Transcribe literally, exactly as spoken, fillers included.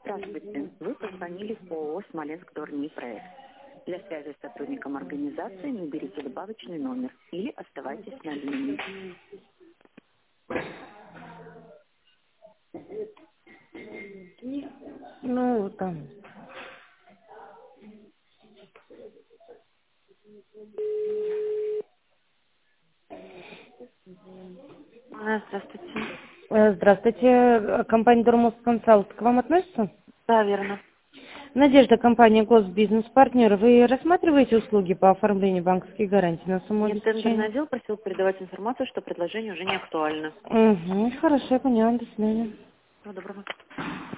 Здравствуйте. Вы позвонили в ООО «Смоленск Дорний проект». Для связи с сотрудником организации наберите добавочный номер или оставайтесь на линии. Ну, там. А, Здравствуйте. Э, Здравствуйте. Э, Компания Дормос Консалт к вам относится? Да, верно. Надежда, компания Госбизнес-партнер. Вы рассматриваете услуги по оформлению банковских гарантий на Нет, самообеспечение? тендерный отдел просил передавать информацию, что предложение уже не актуально. Угу, хорошо, я поняла. До свидания. Всего доброго.